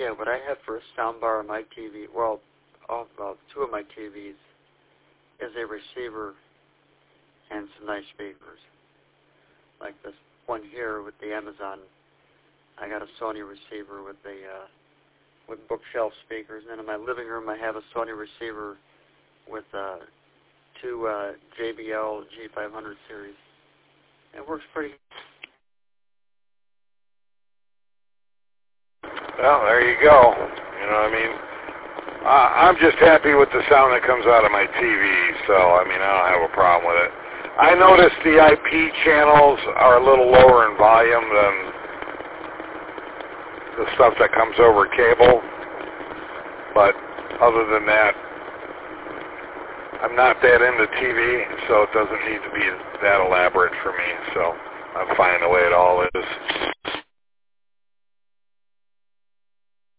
Yeah, what I have for a soundbar on my TV, well, two of my TVs, is a receiver and some nice speakers. Like this one here with the Amazon. I got a Sony receiver with bookshelf speakers. And then in my living room, I have a Sony receiver with two JBL G500 series. It works pretty. Well, there you go. You know what I mean? I'm just happy with the sound that comes out of my TV, so, I mean, I don't have a problem with it. I noticed the IP channels are a little lower in volume than the stuff that comes over cable, but other than that, I'm not that into TV, so it doesn't need to be that elaborate for me, so I'm fine the way it all is.